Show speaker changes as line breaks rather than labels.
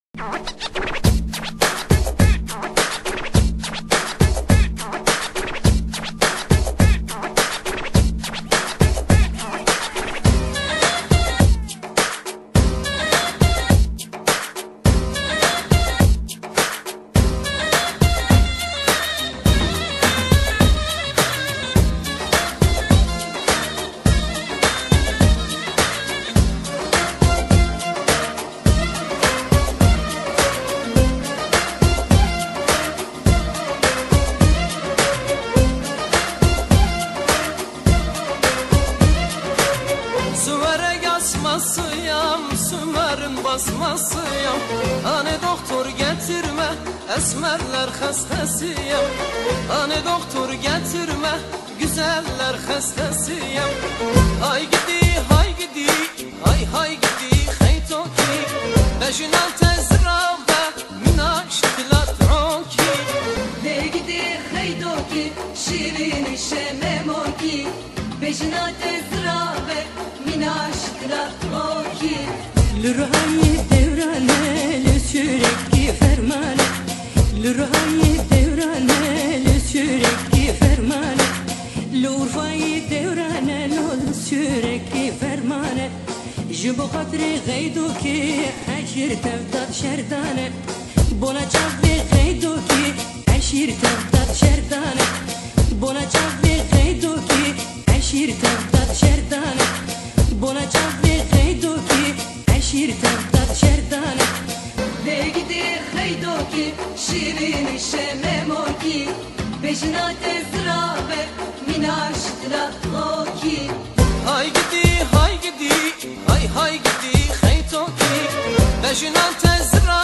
Basmasıyam, Sümer'in basmasıyam. Hani doktor getirme, esmerler hastasıyam. Hani doktor getirme, güzeller hastasıyam. Hay gidi, hay gidi, hay hay gidi, hey toki. Bejinan tezrabe, minaş tilat roki.
De gidi, hey toki, şirin şeme moki. Bejinan tezrabe, minaş tilat roki.
Lürhayi devrane, sürekli fermane. Lürhayi devrane, sürekli fermane. Lurfayi devrane, sürekli fermane. Jibo kadri gaydo ki, aşir tevdat şerdane. Bona çavli gaydo ki, aşir tevdat şerdane. Bona çavli gaydo ki, aşir tevdat şerdane. Bona çavli gaydo ki, aşir tevdat şerdane.
De gidi, hey toki, şirin şeme moki. Bejinan tezrabe, minaş tilat roki.
Hay gidi, hay gidi, hay hay gidi, hey toki. Bejinan tezra